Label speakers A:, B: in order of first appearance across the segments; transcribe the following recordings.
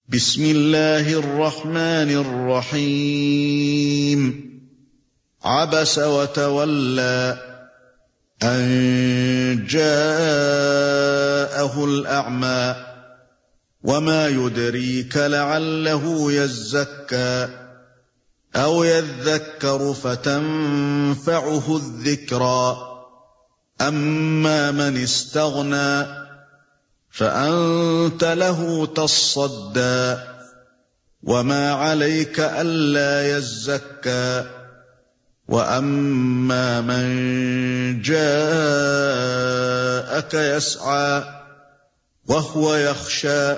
A: بسم اللہ الرحمن الرحیم عبس وتولى ان جاءه الأعمى وما يدريك لعله يزكى أو يذكر فتنفعه الذكرى أما من استغنى فأنت له تصدى وما عليك ألا يزكى وأما من جاءك يسعى وهو يخشى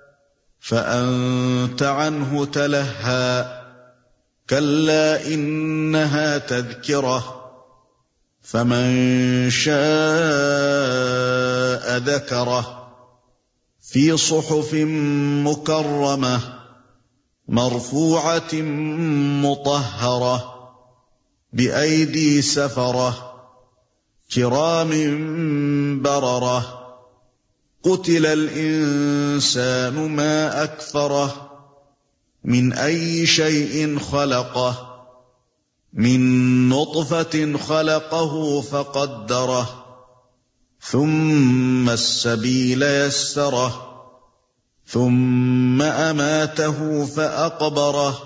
A: فأنت عنه تلهى كلا إنها تذكرة فمن شاء ذكره في صحف مكرمة مرفوعة مطهرة بأيدي سفرة كرام بررة قتل الإنسان ما أكفره من أي شيء خلقه من نطفة خلقه فقدره ثم السبيل يسره ثم أماته فأقبره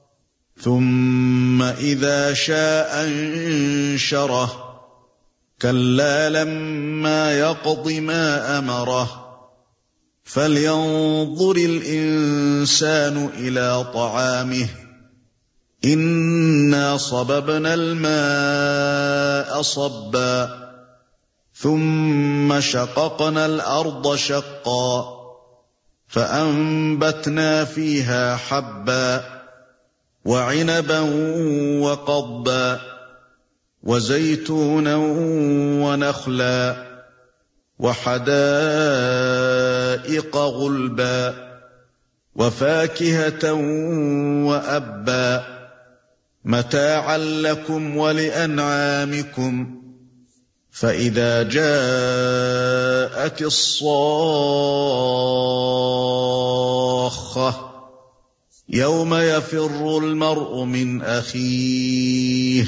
A: ثم إذا شاء انشره كلا لما يقض ما أمره فلينظر الإنسان إلى طعامه إنا صببنا الماء صبا ثم شققنا الأرض شقا فأنبتنا فيها حبا وعنبا وقضبا وزيتونا ونخلا وحدائق غلبا وفاكهة وأبا متاعا لكم ولأنعامكم فإذا جاءت الصاخة يوم يفر المرء من أخيه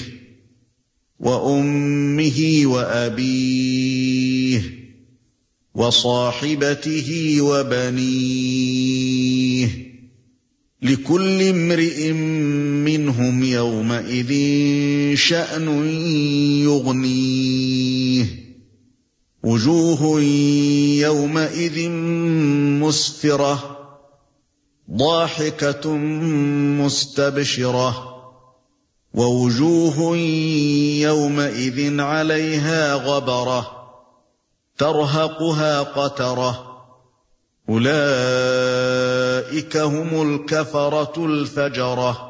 A: وأمه وأبيه وصاحبته وبنيه لكل امرئ منهم يومئذ شأن يغنيه وجوه يومئذ مسفرة ضاحكة مستبشرة ووجوه يومئذ عليها غبرة ترهقها قترة أولئك هم الكفرة الفجرة